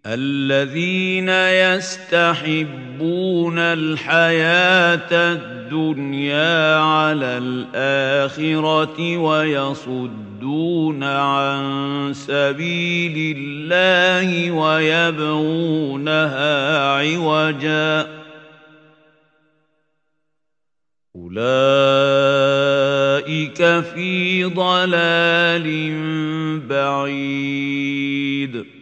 الذين يستحبون الحياة الدنيا على الآخرة ويصدون عن سبيل الله ويبغونها عوجا أولئك في ضلال بعيد